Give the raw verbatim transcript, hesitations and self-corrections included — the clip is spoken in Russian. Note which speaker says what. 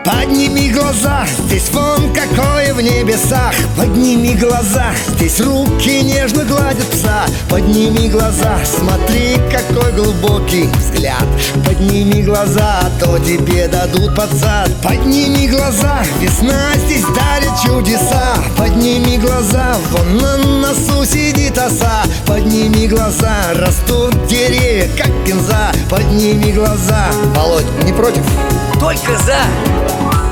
Speaker 1: Подними глаза, здесь вон какое в небесах. Подними глаза, здесь руки нежно гладят пса. Подними глаза, смотри, какой глубокий взгляд. Подними глаза, а то тебе дадут под зад. Подними глаза, весна здесь дарит чудеса. Подними глаза, вон на носу сидит оса. Подними глаза, растут деревья, как кинза. Подними глаза. Володь, не против?
Speaker 2: Только за!